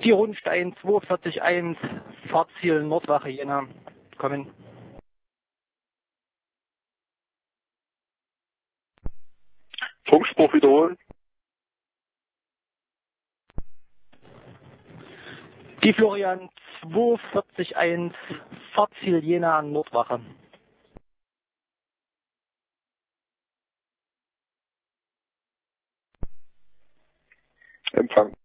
Die Rundstein 241, Fahrziel Nordwache Jena. Kommen. Funkspruch wiederholen. Die Florian 241, Fahrziel Jena Nordwache. Empfang.